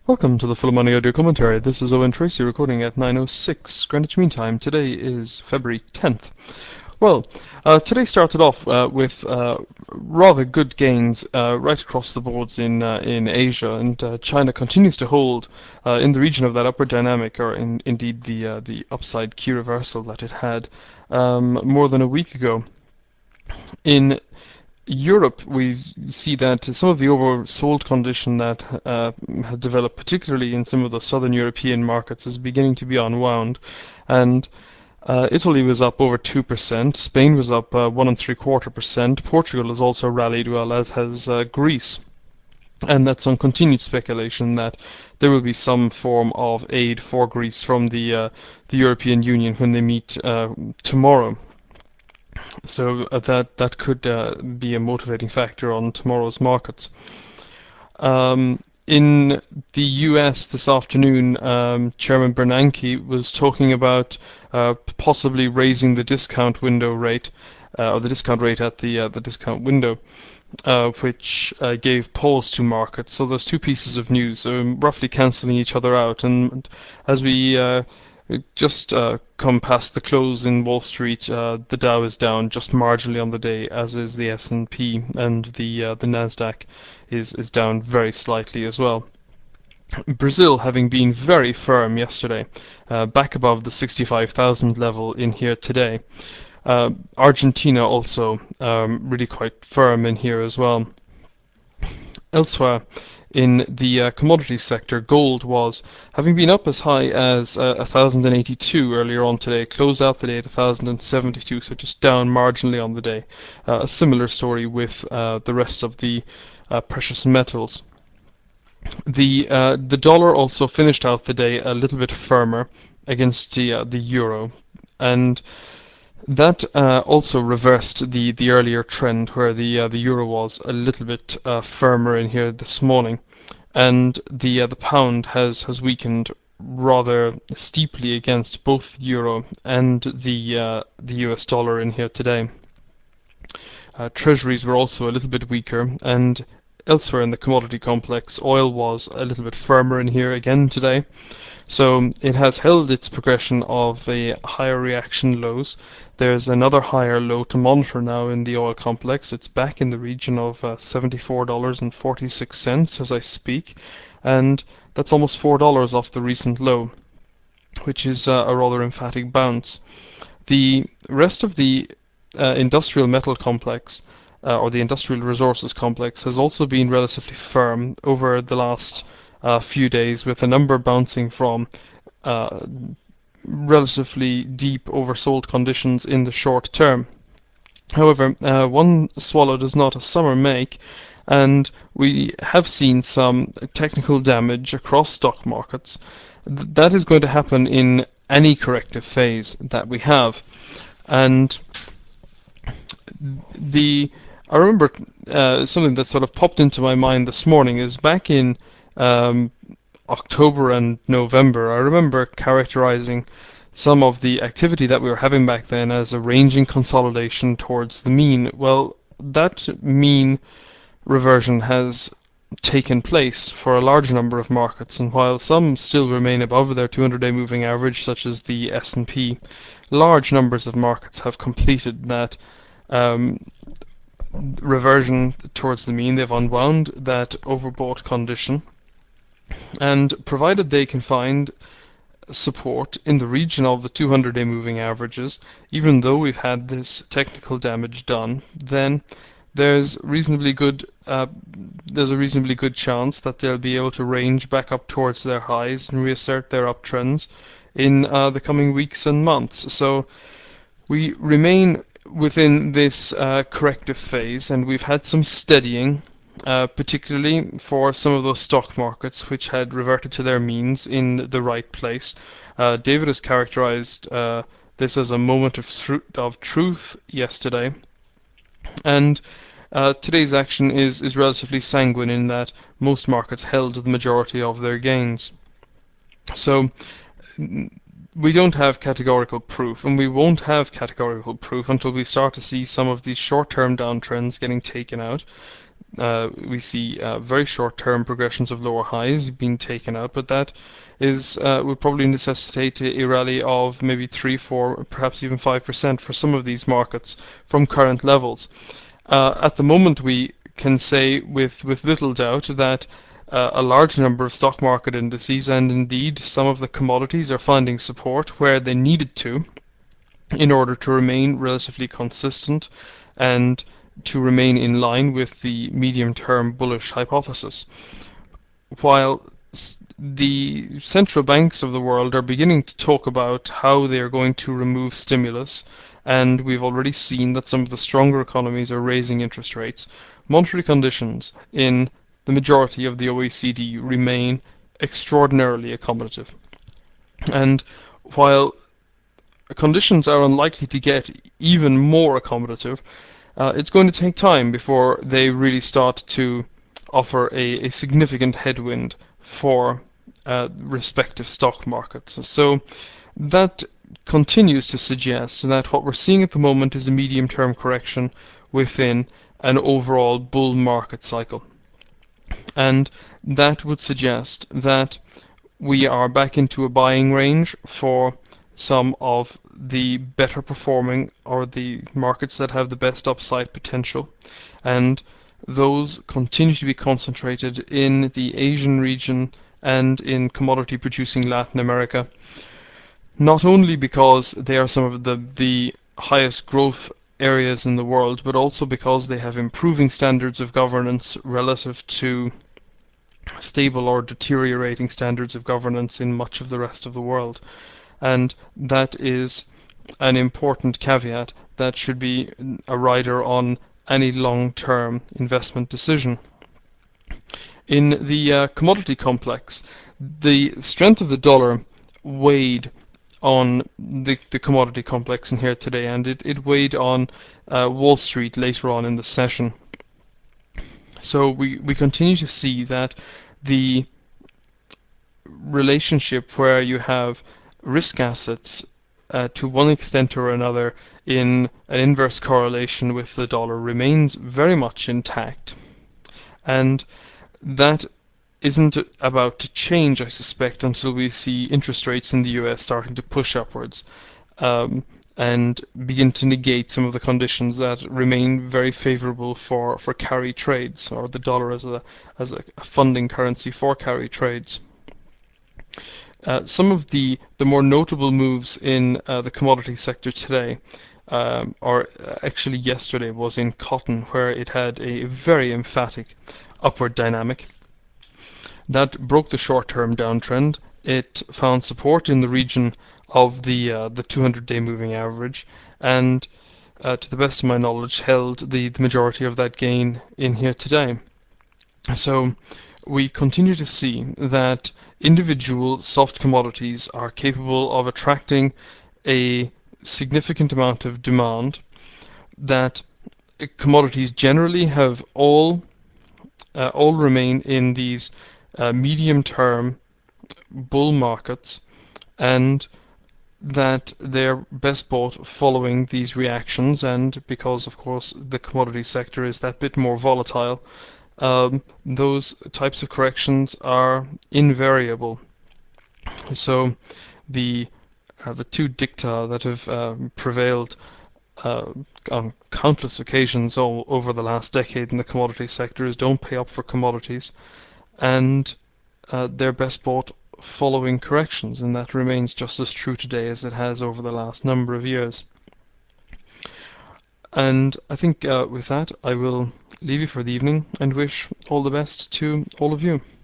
Welcome to the Full Money Audio Commentary. This is Owen Tracy recording at 9:06 Greenwich Mean Time. Today is February 10th. Well, today started off with rather good gains right across the boards in Asia, and China continues to hold in the region of that upward dynamic, or indeed the upside key reversal that it had more than a week ago. In Europe, we see that some of the oversold condition that had developed, particularly in some of the southern European markets, is beginning to be unwound. And Italy was up over 2%, Spain was up 1.75%, Portugal has also rallied well, as has Greece. And that's on continued speculation that there will be some form of aid for Greece from the European Union when they meet tomorrow. So that could be a motivating factor on tomorrow's markets. In the US this afternoon, Chairman Bernanke was talking about possibly raising the discount window rate, or the discount rate at the discount window, which gave pause to markets. So those two pieces of news are roughly cancelling each other out. And as we just come past the close in Wall Street, the Dow is down just marginally on the day, as is the S&P, and the Nasdaq is down very slightly as well. Brazil having been very firm yesterday, back above the 65,000 level in here today. Argentina also really quite firm in here as well. Elsewhere, in the commodities sector, gold was, having been up as high as 1,082 earlier on today, closed out the day at 1,072, so just down marginally on the day. A similar story with the rest of the precious metals. The dollar also finished out the day a little bit firmer against the euro, and that also reversed the earlier trend where the euro was a little bit firmer in here this morning, and the pound has weakened rather steeply against both the euro and the US dollar in here today. Treasuries were also a little bit weaker, and elsewhere in the commodity complex, oil was a little bit firmer in here again today. So it has held its progression of a higher reaction lows. There's another higher low to monitor now in the oil complex. It's back in the region of $74.46 as I speak, and that's almost $4 off the recent low, which is a rather emphatic bounce. The rest of the industrial metal complex, or the industrial resources complex, has also been relatively firm over the last few days, with a number bouncing from relatively deep oversold conditions in the short term. However, one swallow does not a summer make, and we have seen some technical damage across stock markets. That is going to happen in any corrective phase that we have. And I remember something that sort of popped into my mind this morning is back in October and November. I remember characterizing some of the activity that we were having back then as a ranging consolidation towards the mean. Well, that mean reversion has taken place for a large number of markets, and while some still remain above their 200-day moving average, such as the S&P, large numbers of markets have completed that reversion towards the mean. They've unwound that overbought condition, and provided they can find support in the region of the 200-day moving averages, even though we've had this technical damage done, then there's a reasonably good chance that they'll be able to range back up towards their highs and reassert their uptrends in the coming weeks and months. So we remain within this corrective phase, and we've had some steadying, particularly for some of those stock markets which had reverted to their means in the right place. David has characterized this as a moment of truth yesterday, and today's action is relatively sanguine in that most markets held the majority of their gains. So we don't have categorical proof, and we won't have categorical proof until we start to see some of these short-term downtrends getting taken out. We see very short-term progressions of lower highs being taken out, but that is would probably necessitate a rally of maybe 3, 4, perhaps even 5% for some of these markets from current levels. At the moment, we can say with little doubt that a large number of stock market indices and indeed some of the commodities are finding support where they needed to in order to remain relatively consistent and to remain in line with the medium-term bullish hypothesis. While the central banks of the world are beginning to talk about how they are going to remove stimulus, and we've already seen that some of the stronger economies are raising interest rates, monetary conditions in the majority of the OECD remain extraordinarily accommodative. And while conditions are unlikely to get even more accommodative, it's going to take time before they really start to offer a significant headwind for respective stock markets. So that continues to suggest that what we're seeing at the moment is a medium-term correction within an overall bull market cycle. And that would suggest that we are back into a buying range for some of the better performing or the markets that have the best upside potential, and those continue to be concentrated in the Asian region and in commodity producing Latin America, not only because they are some of the highest growth areas in the world, but also because they have improving standards of governance relative to stable or deteriorating standards of governance in much of the rest of the world. And that is an important caveat that should be a rider on any long-term investment decision. In the commodity complex, the strength of the dollar weighed on the commodity complex in here today, and it weighed on Wall Street later on in the session. So we continue to see that the relationship where you have risk assets to one extent or another in an inverse correlation with the dollar remains very much intact. And that isn't about to change, I suspect, until we see interest rates in the US starting to push upwards and begin to negate some of the conditions that remain very favorable for carry trades, or the dollar as a funding currency for carry trades. Some of the more notable moves in the commodity sector today, or actually yesterday, was in cotton, where it had a very emphatic upward dynamic. That broke the short-term downtrend. It found support in the region of the 200-day moving average, and to the best of my knowledge, held the majority of that gain in here today. So we continue to see that individual soft commodities are capable of attracting a significant amount of demand, that commodities generally have all remain in these medium-term bull markets, and that they're best bought following these reactions. And because, of course, the commodity sector is that bit more volatile, those types of corrections are invariable. So the two dicta that have prevailed on countless occasions all over the last decade in the commodity sector is don't pay up for commodities, and they're best bought following corrections, and that remains just as true today as it has over the last number of years. And I think with that I will leave you for the evening and wish all the best to all of you.